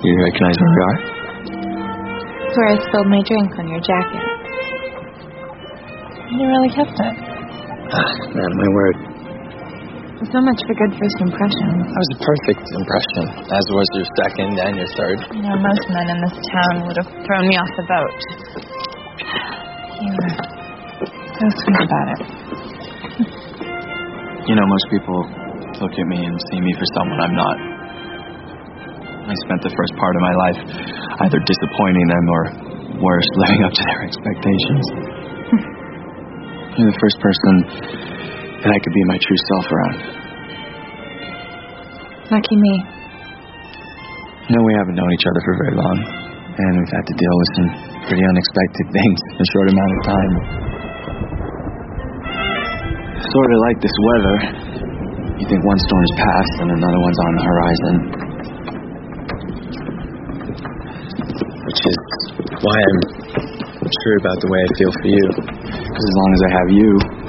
Do you recognize where we are? It's where I spilled my drink on your jacket. You really kept it. Man, my word. So much for good first impressions. That was a perfect impression, as was your second and your third. You know, most men in this town would have thrown me off the boat. You were so sweet about it. You know, most people look at me and see me for someone I'm not. I spent the first part of my life either disappointing them or, worse, living up to their expectations. You're the first person that I could be my true self around. Lucky me. You know, we haven't known each other for very long, and we've had to deal with some pretty unexpected things in a short amount of time. Sort of like this weather. You think one storm's passed and another one's on the horizon. Which is why I'm sure about the way I feel for you. Because as long as I have you,